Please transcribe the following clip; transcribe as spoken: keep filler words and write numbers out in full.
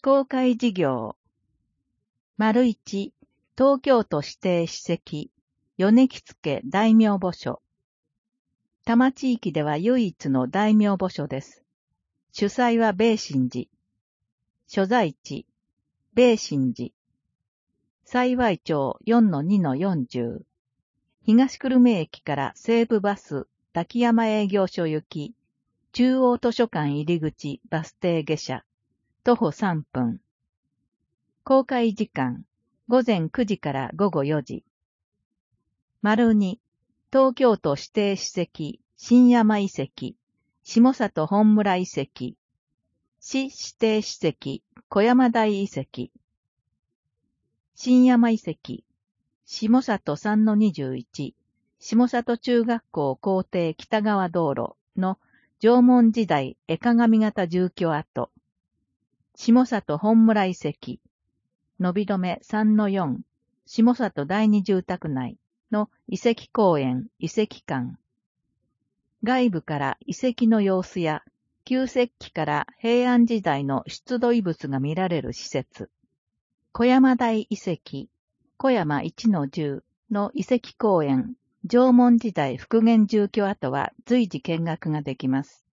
公開事業。丸一、東京都指定史跡、米木付大名墓所。多摩地域では唯一の大名墓所です。主催は米神寺。所在地、米神寺。幸町 よんのにのよんじゅう。東久留米駅から西武バス滝山営業所行き、中央図書館入口バス停下車、徒歩さんぷん。公開時間、午前くじから午後よじ。丸に、東京都指定史跡、新山遺跡、下里本村遺跡、市指定史跡、小山台遺跡、新山遺跡、下里 さんのにじゅういち、下里中学校校庭北側道路の縄文時代絵鏡型住居跡、下里本村遺跡、伸び止め さんのよん、下里第二住宅内の遺跡公園、遺跡館。外部から遺跡の様子や旧石器から平安時代の出土遺物が見られる施設。小山台遺跡、小山いちのじゅうの遺跡公園、縄文時代復元住居跡は随時見学ができます。